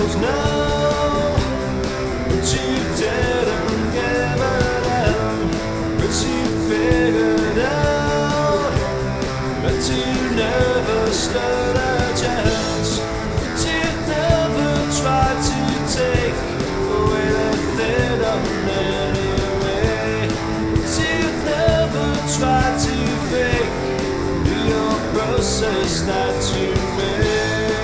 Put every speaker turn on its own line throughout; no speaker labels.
stumbles now, but you didn't give it up. But you figured out that you never stood a chance. But you never tried to take away the thing of anyway. But you never tried to fake your process that you made.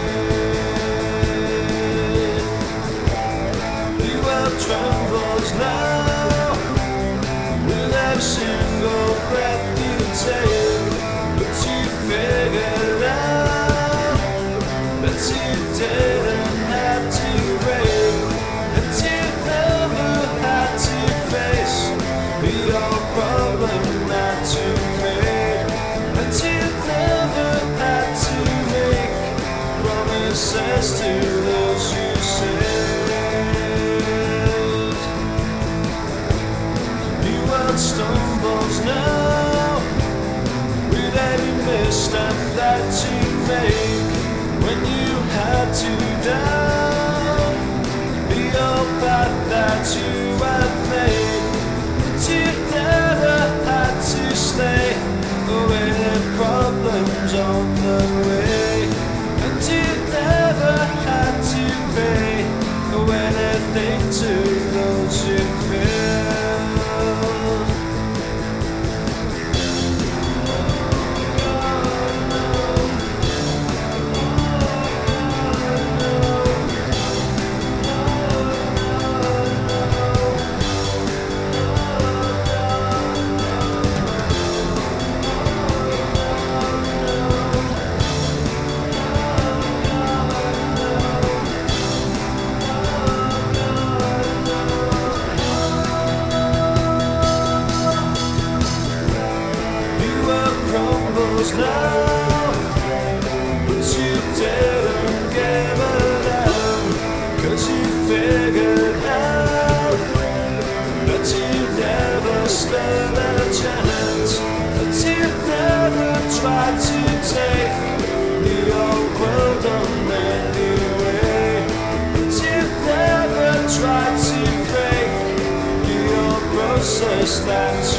The world trembles now with every single breath you take. But you figured out that you didn't have to break, that you never had to face your problem that you made, that you never had to make promises to those you saved. The world stumbles now with every misstep that you make, when you had to down your path that you had made. But you never had to stay away, the problems on the way. And you never had to pay anything to those you feel. Now, but you didn't give it up, 'cause you figured out that you never stood a chance, that you never tried to take the old world on anyway, that you never tried to fake your process that